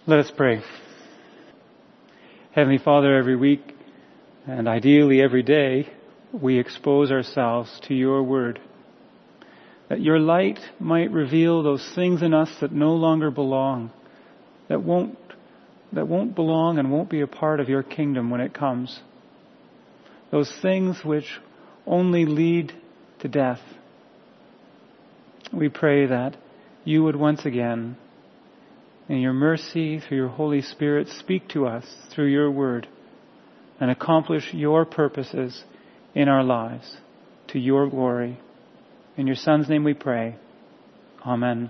Let us pray. Heavenly Father, every week and ideally every day, we expose ourselves to your word, that your light might reveal those things in us that no longer belong, that won't belong and won't be a part of your kingdom when it comes. Those things which only lead to death. We pray that you would once again, in your mercy, through your Holy Spirit, speak to us through your word and accomplish your purposes in our lives to your glory. In your Son's name we pray. Amen.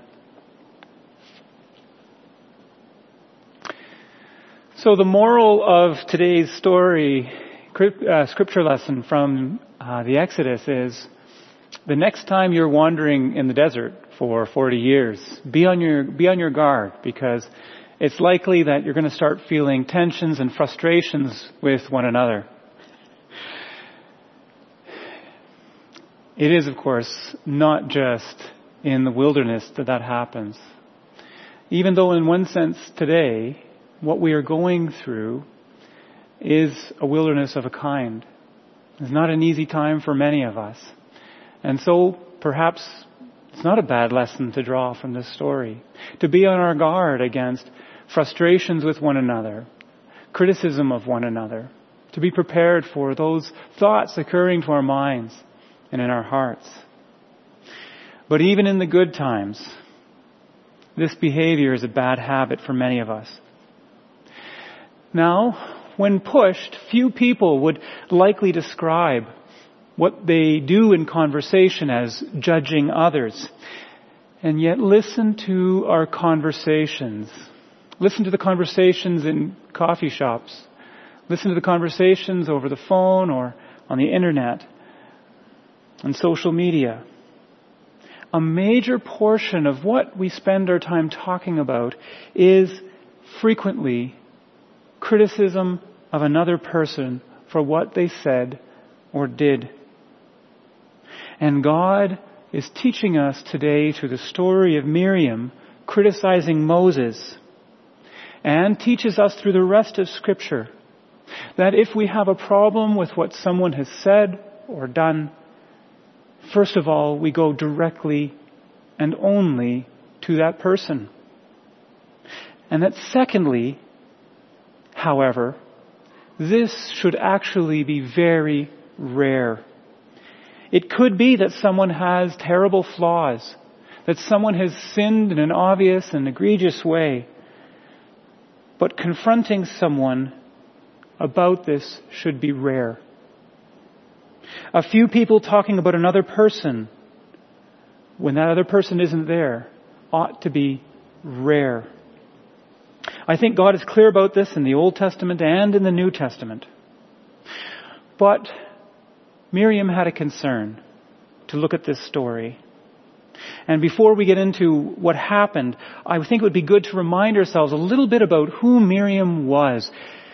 So the moral of today's story, scripture lesson from the Exodus is, the next time you're wandering in the desert for 40 years, be on your guard, because it's likely that you're going to start feeling tensions and frustrations with one another. It is, of course, not just in the wilderness that happens. Even though in one sense today, what we are going through is a wilderness of a kind. It's not an easy time for many of us. And so perhaps it's not a bad lesson to draw from this story, to be on our guard against frustrations with one another, criticism of one another, to be prepared for those thoughts occurring to our minds and in our hearts. But even in the good times, this behavior is a bad habit for many of us. Now, when pushed, few people would likely describe what they do in conversation as judging others. And yet listen to our conversations. Listen to the conversations in coffee shops. Listen to the conversations over the phone or on the internet and social media. A major portion of what we spend our time talking about is frequently criticism of another person for what they said or did. And God is teaching us today through the story of Miriam criticizing Moses, and teaches us through the rest of Scripture that if we have a problem with what someone has said or done, first of all, we go directly and only to that person. And that secondly, however, this should actually be very rare. It could be that someone has terrible flaws, that someone has sinned in an obvious and egregious way. But confronting someone about this should be rare. A few people talking about another person when that other person isn't there ought to be rare. I think God is clear about this in the Old Testament and in the New Testament. But Miriam had a concern to look at this story. And before we get into what happened, I think it would be good to remind ourselves a little bit about who Miriam was.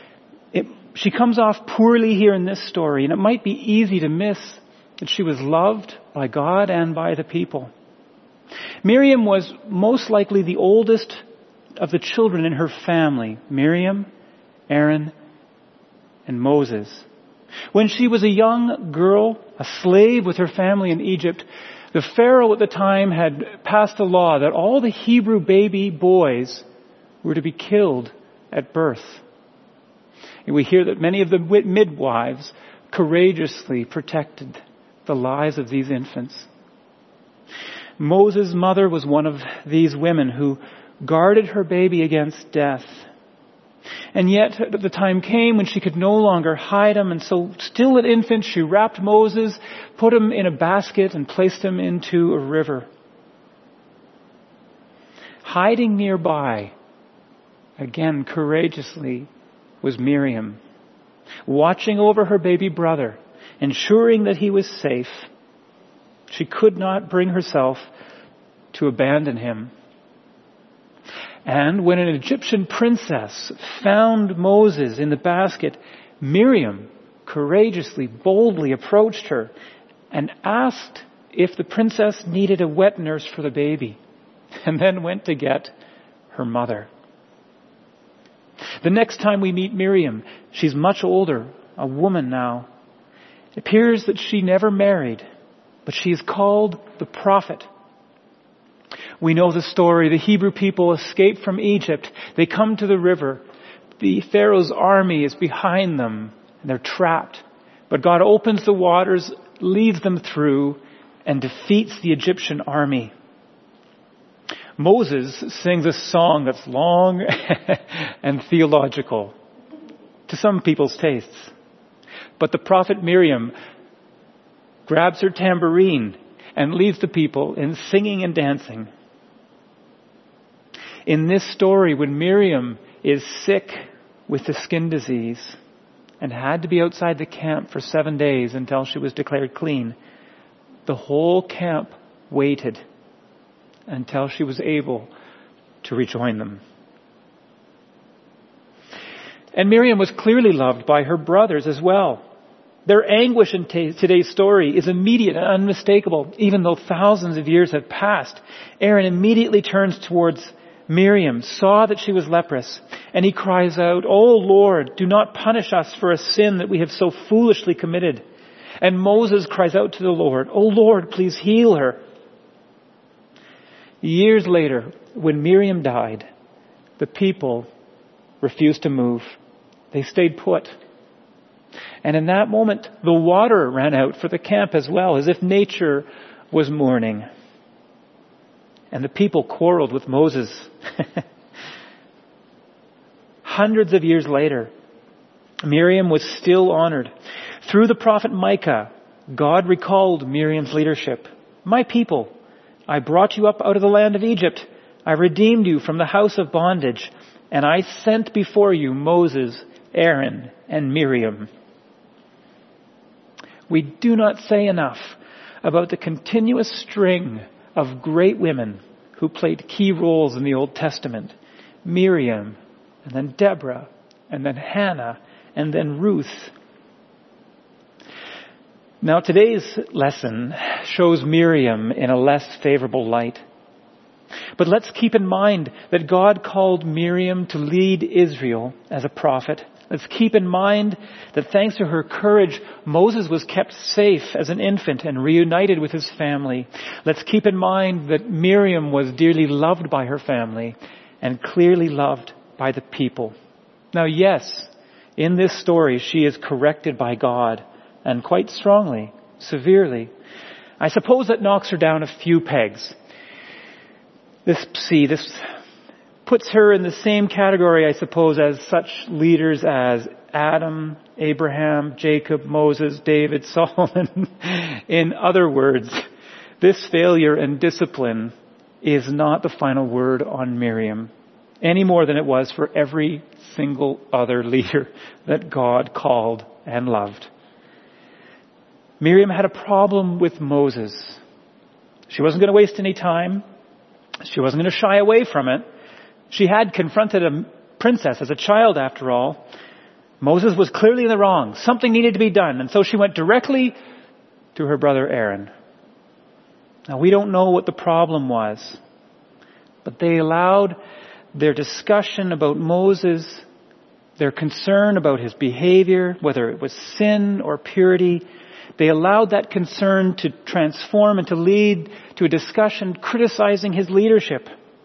She comes off poorly here in this story, and it might be easy to miss that she was loved by God and by the people. Miriam was most likely the oldest of the children in her family. Miriam, Aaron, and Moses. When she was a young girl, a slave with her family in Egypt, the Pharaoh at the time had passed a law that all the Hebrew baby boys were to be killed at birth. And we hear that many of the midwives courageously protected the lives of these infants. Moses' mother was one of these women who guarded her baby against death. And yet, the time came when she could no longer hide him, and so still an infant, she wrapped Moses, put him in a basket, and placed him into a river. Hiding nearby, again courageously, was Miriam, watching over her baby brother, ensuring that he was safe. She could not bring herself to abandon him. And when an Egyptian princess found Moses in the basket, Miriam courageously, boldly approached her and asked if the princess needed a wet nurse for the baby, and then went to get her mother. The next time we meet Miriam, she's much older, a woman now. It appears that she never married, but she is called the prophet. We know the story. The Hebrew people escape from Egypt. They come to the river. The Pharaoh's army is behind them, and they're trapped. But God opens the waters, leads them through, and defeats the Egyptian army. Moses sings a song that's long and theological to some people's tastes. But the prophet Miriam grabs her tambourine and leads the people in singing and dancing. In this story, when Miriam is sick with the skin disease and had to be outside the camp for 7 days until she was declared clean, the whole camp waited until she was able to rejoin them. And Miriam was clearly loved by her brothers as well. Their anguish in today's story is immediate and unmistakable, even though thousands of years have passed. Aaron immediately turns towards Miriam, saw that she was leprous, and he cries out, "O Lord, do not punish us for a sin that we have so foolishly committed." And Moses cries out to the Lord, "O Lord, please heal her." Years later, when Miriam died, the people refused to move. They stayed put. And in that moment, the water ran out for the camp as well, as if nature was mourning. And the people quarreled with Moses. Hundreds of years later, Miriam was still honored. Through the prophet Micah, God recalled Miriam's leadership. "My people, I brought you up out of the land of Egypt. I redeemed you from the house of bondage, and I sent before you Moses, Aaron, and Miriam." We do not say enough about the continuous string of great women who played key roles in the Old Testament. Miriam, and then Deborah, and then Hannah, and then Ruth. Now today's lesson shows Miriam in a less favorable light. But let's keep in mind that God called Miriam to lead Israel as a prophet. Let's keep in mind that thanks to her courage, Moses was kept safe as an infant and reunited with his family. Let's keep in mind that Miriam was dearly loved by her family and clearly loved by the people. Now, yes, in this story, she is corrected by God, and quite strongly, severely. I suppose that knocks her down a few pegs. This puts her in the same category, I suppose, as such leaders as Adam, Abraham, Jacob, Moses, David, Solomon. In other words, this failure and discipline is not the final word on Miriam, any more than it was for every single other leader that God called and loved. Miriam had a problem with Moses. She wasn't going to waste any time. She wasn't going to shy away from it. She had confronted a princess as a child, after all. Moses was clearly in the wrong. Something needed to be done. And so she went directly to her brother Aaron. Now, we don't know what the problem was, but they allowed their discussion about Moses, their concern about his behavior, whether it was sin or purity, they allowed that concern to transform and to lead to a discussion criticizing his leadership.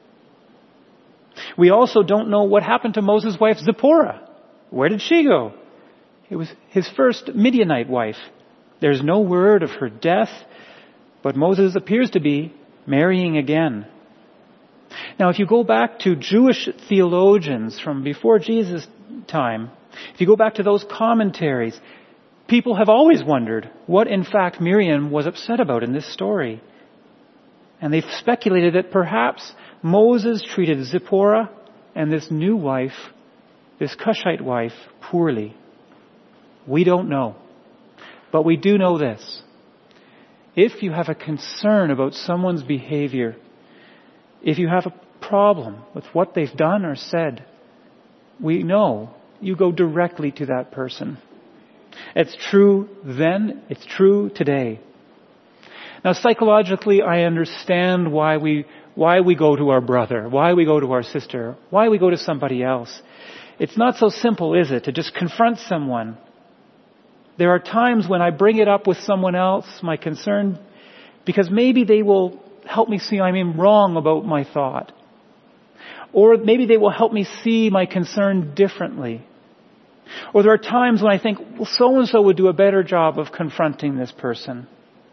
We also don't know what happened to Moses' wife Zipporah. Where did she go? It was his first Midianite wife. There's no word of her death, but Moses appears to be marrying again. Now, if you go back to Jewish theologians from before Jesus' time, if you go back to those commentaries, people have always wondered what, in fact, Miriam was upset about in this story. And they've speculated that perhaps Moses treated Zipporah and this new wife, this Cushite wife, poorly. We don't know. But we do know this. If you have a concern about someone's behavior, if you have a problem with what they've done or said, we know you go directly to that person. It's true then, it's true today. Now, psychologically, I understand why we go to our brother, why we go to our sister, why we go to somebody else. It's not so simple, is it, to just confront someone? There are times when I bring it up with someone else, my concern, because maybe they will help me see I'm wrong about my thought. Or maybe they will help me see my concern differently. Or there are times when I think, well, so-and-so would do a better job of confronting this person.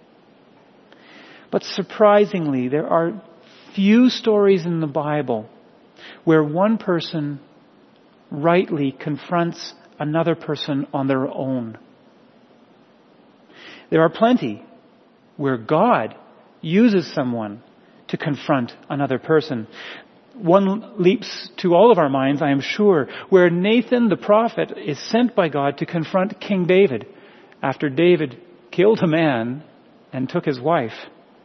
But surprisingly, there are few stories in the Bible where one person rightly confronts another person on their own. There are plenty where God uses someone to confront another person. One leaps to all of our minds, I am sure, where Nathan the prophet is sent by God to confront King David after David killed a man and took his wife.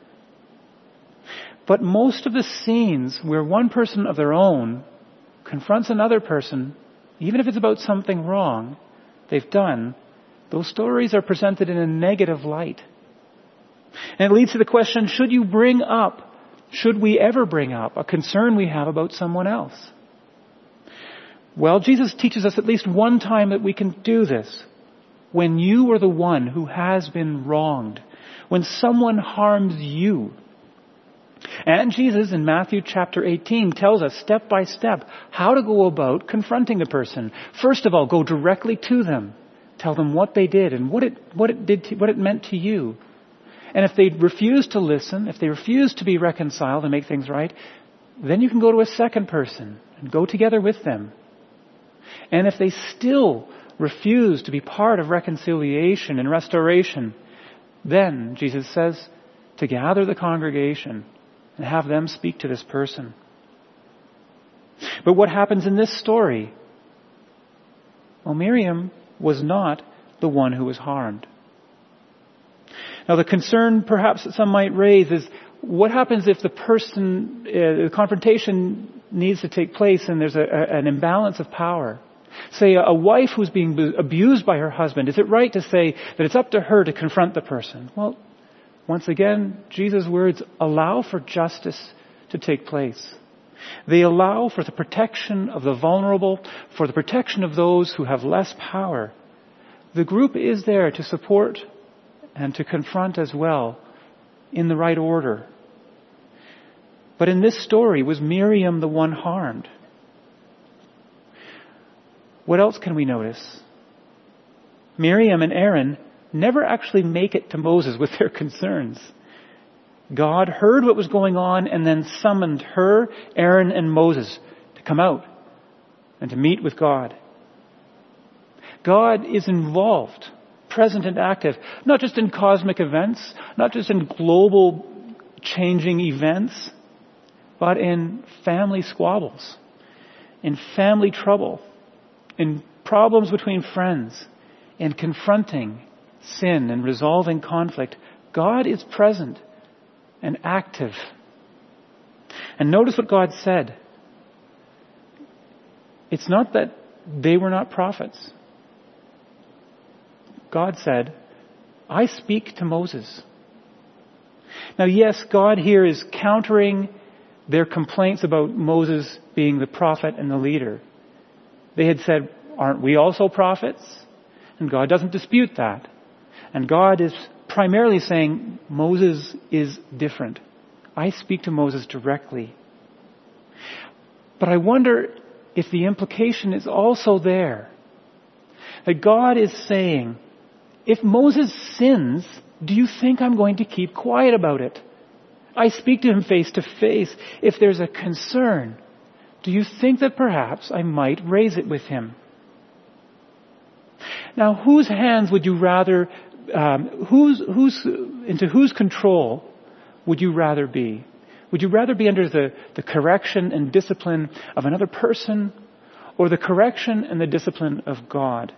But most of the scenes where one person of their own confronts another person, even if it's about something wrong they've done, those stories are presented in a negative light. And it leads to the question, should we ever bring up a concern we have about someone else? Well, Jesus teaches us at least one time that we can do this. When you are the one who has been wronged, when someone harms you. And Jesus in Matthew chapter 18 tells us step by step how to go about confronting a person. First of all, go directly to them. Tell them what they did and what it meant to you. And if they refuse to listen, if they refuse to be reconciled and make things right, then you can go to a second person and go together with them. And if they still refuse to be part of reconciliation and restoration, then, Jesus says, to gather the congregation and have them speak to this person. But what happens in this story? Well, Miriam was not the one who was harmed. Now, the concern perhaps that some might raise is, what happens if the confrontation needs to take place and there's an imbalance of power? Say a wife who's being abused by her husband. Is it right to say that it's up to her to confront the person? Well, once again, Jesus' words allow for justice to take place. They allow for the protection of the vulnerable, for the protection of those who have less power. The group is there to support and to confront as well in the right order. But in this story, was Miriam the one harmed? What else can we notice? Miriam and Aaron never actually make it to Moses with their concerns. God heard what was going on and then summoned her, Aaron, and Moses to come out and to meet with God. God is involved, present and active, not just in cosmic events, not just in global changing events, but in family squabbles, in family trouble, in problems between friends, in confronting sin and resolving conflict. God is present and active. And notice what God said. It's not that they were not prophets. God said, I speak to Moses. Now, yes, God here is countering their complaints about Moses being the prophet and the leader. They had said, aren't we also prophets? And God doesn't dispute that. And God is primarily saying, Moses is different. I speak to Moses directly. But I wonder if the implication is also there. That God is saying, if Moses sins, do you think I'm going to keep quiet about it? I speak to him face to face. If there's a concern, do you think that perhaps I might raise it with him? Now, whose hands would you rather, into whose control would you rather be? Would you rather be under the correction and discipline of another person or the correction and the discipline of God?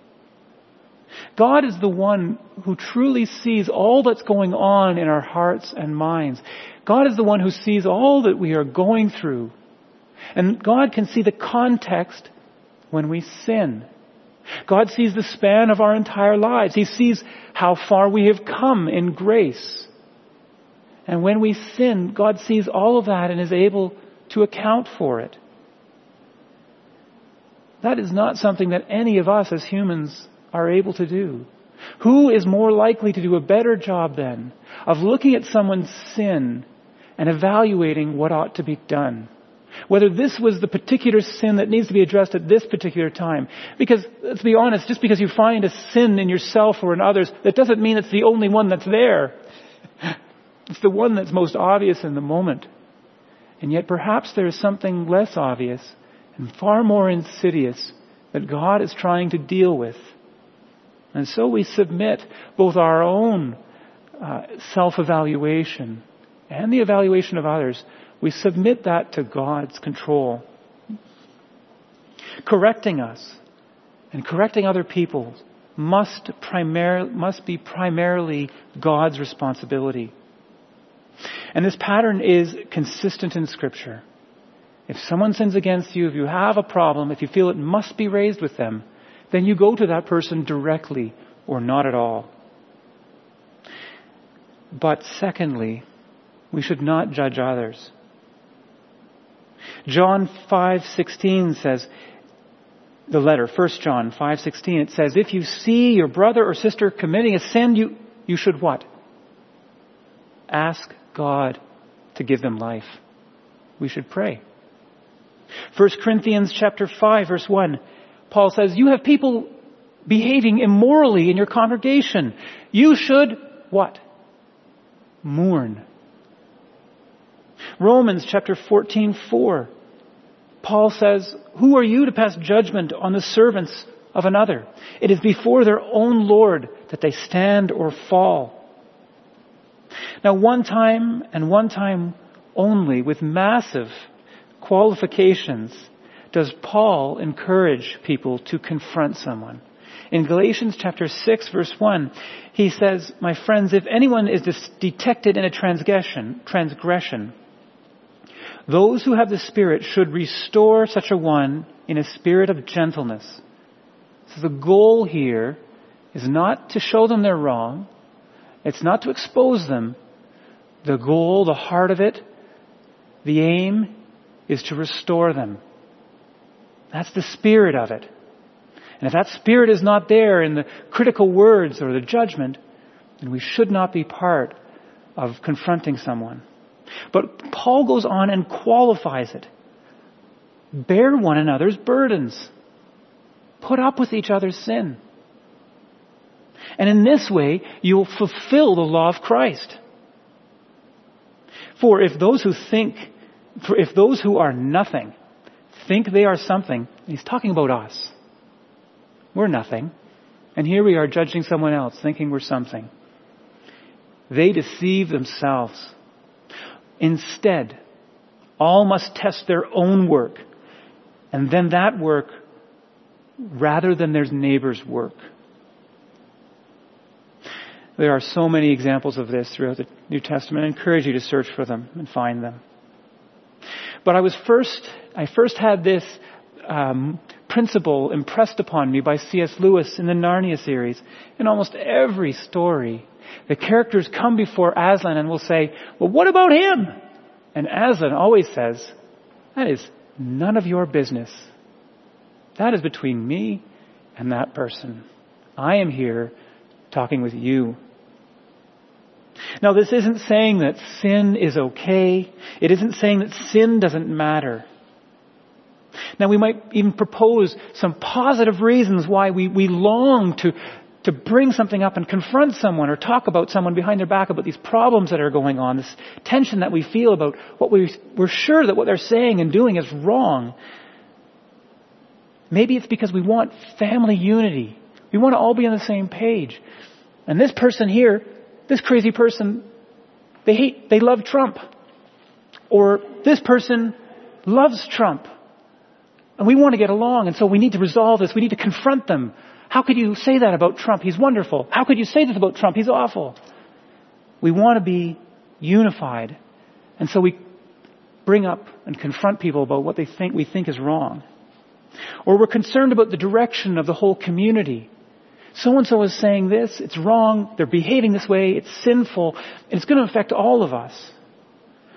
God is the one who truly sees all that's going on in our hearts and minds. God is the one who sees all that we are going through. And God can see the context when we sin. God sees the span of our entire lives. He sees how far we have come in grace. And when we sin, God sees all of that and is able to account for it. That is not something that any of us as humans are able to do. Who is more likely to do a better job then of looking at someone's sin and evaluating what ought to be done? Whether this was the particular sin that needs to be addressed at this particular time. Because, let's be honest, just because you find a sin in yourself or in others, that doesn't mean it's the only one that's there. It's the one that's most obvious in the moment. And yet perhaps there is something less obvious and far more insidious that God is trying to deal with. And so we submit both our own self-evaluation and the evaluation of others. We submit that to God's control. Correcting us and correcting other people must be primarily God's responsibility. And this pattern is consistent in Scripture. If someone sins against you, if you have a problem, if you feel it must be raised with them, then you go to that person directly or not at all. But secondly, we should not judge others. John 5:16 says, the letter, 1 John 5:16, it says, if you see your brother or sister committing a sin, you should what? Ask God to give them life. We should pray. 1 Corinthians chapter 5, verse 1, Paul says, you have people behaving immorally in your congregation. You should what? Mourn. Romans chapter 14:4, Paul says, who are you to pass judgment on the servants of another? It is before their own Lord that they stand or fall. Now, one time and one time only, with massive qualifications, does Paul encourage people to confront someone. In Galatians chapter 6, verse 1, he says, my friends, if anyone is detected in a transgression, those who have the Spirit should restore such a one in a spirit of gentleness. So the goal here is not to show them they're wrong. It's not to expose them. The goal, the heart of it, the aim is to restore them. That's the spirit of it. And if that spirit is not there in the critical words or the judgment, then we should not be part of confronting someone. But Paul goes on and qualifies it. Bear one another's burdens. Put up with each other's sin. And in this way, you'll fulfill the law of Christ. For if those who are nothing think they are something, he's talking about us. We're nothing. And here we are judging someone else, thinking we're something. They deceive themselves. Instead, all must test their own work, and then that work rather than their neighbor's work. There are so many examples of this throughout the New Testament. I encourage you to search for them and find them. But I first had this principle impressed upon me by C.S. Lewis in the Narnia series. In almost every story, the characters come before Aslan and will say, well, what about him? And Aslan always says, that is none of your business. That is between me and that person. I am here talking with you. Now, this isn't saying that sin is okay. It isn't saying that sin doesn't matter. Now, we might even propose some positive reasons why we long to bring something up and confront someone or talk about someone behind their back about these problems that are going on, this tension that we feel about what we're sure that what they're saying and doing is wrong. Maybe it's because we want family unity. We want to all be on the same page. And this person here, this crazy person, they love Trump. Or this person loves Trump. And we want to get along, and so we need to resolve this. We need to confront them. How could you say that about Trump? He's wonderful. How could you say this about Trump? He's awful. We want to be unified. And so we bring up and confront people about what we think is wrong. Or we're concerned about the direction of the whole community. So-and-so is saying this, it's wrong, they're behaving this way, it's sinful, and it's going to affect all of us.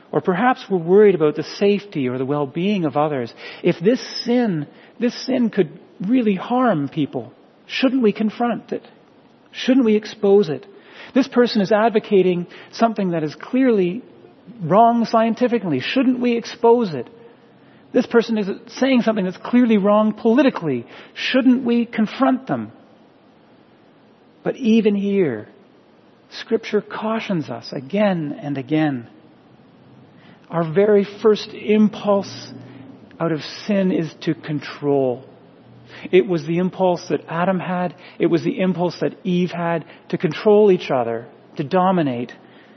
Or perhaps we're worried about the safety or the well-being of others. If this sin could really harm people, shouldn't we confront it? Shouldn't we expose it? This person is advocating something that is clearly wrong scientifically. Shouldn't we expose it? This person is saying something that's clearly wrong politically. Shouldn't we confront them? But even here, Scripture cautions us again and again. Our very first impulse out of sin is to control. It was the impulse that Adam had. It was the impulse that Eve had to control each other, to dominate,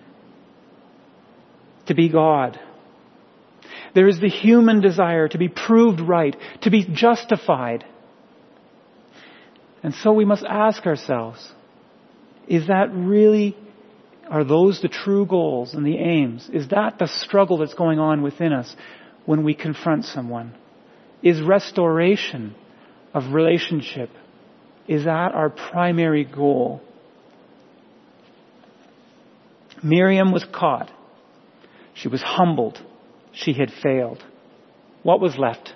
to be God. There is the human desire to be proved right, to be justified. And so we must ask ourselves, are those the true goals and the aims? Is that the struggle that's going on within us when we confront someone? Is restoration of relationship, is that our primary goal? Miriam was caught. She was humbled. She had failed. What was left?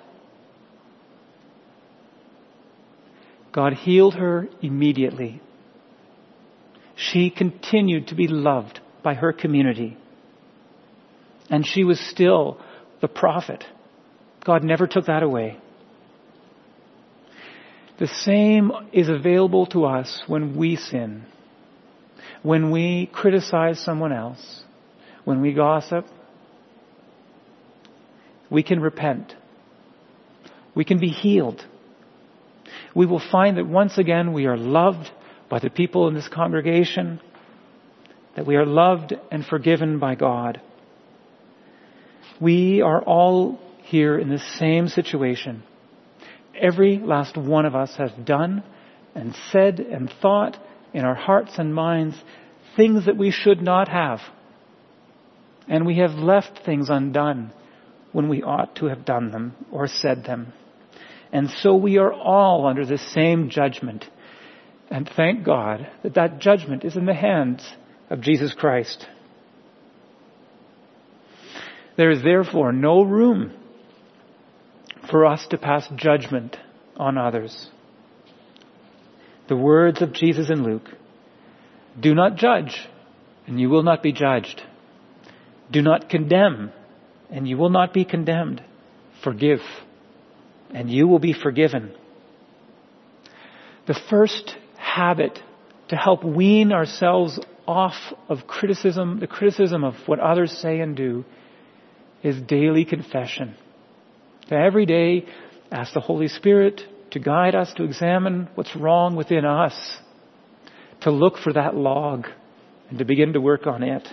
God healed her immediately. She continued to be loved by her community. And she was still the prophet. God never took that away. The same is available to us when we sin. When we criticize someone else. When we gossip. We can repent. We can be healed. We will find that once again we are loved by the people in this congregation, that we are loved and forgiven by God. We are all here in the same situation. Every last one of us has done and said and thought in our hearts and minds things that we should not have. And we have left things undone when we ought to have done them or said them. And so we are all under the same judgment. And thank God that that judgment is in the hands of Jesus Christ. There is therefore no room for us to pass judgment on others. The words of Jesus in Luke: do not judge, and you will not be judged. Do not condemn, and you will not be condemned. Forgive, and you will be forgiven. The first habit to help wean ourselves off of criticism, the criticism of what others say and do, is daily confession. To every day ask the Holy Spirit to guide us, to examine what's wrong within us, to look for that log and to begin to work on it.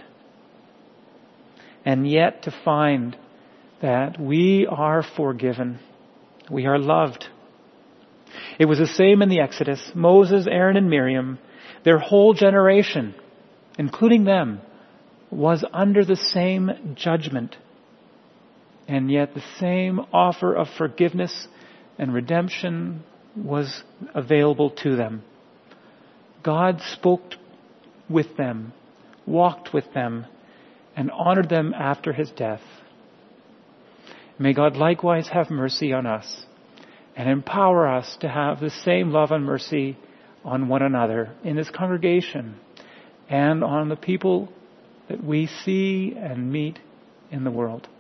And yet to find that we are forgiven. We are loved. It was the same in the Exodus. Moses, Aaron, and Miriam, their whole generation, including them, was under the same judgment. And yet the same offer of forgiveness and redemption was available to them. God spoke with them, walked with them, and honored them after his death. May God likewise have mercy on us and empower us to have the same love and mercy on one another in this congregation and on the people that we see and meet in the world.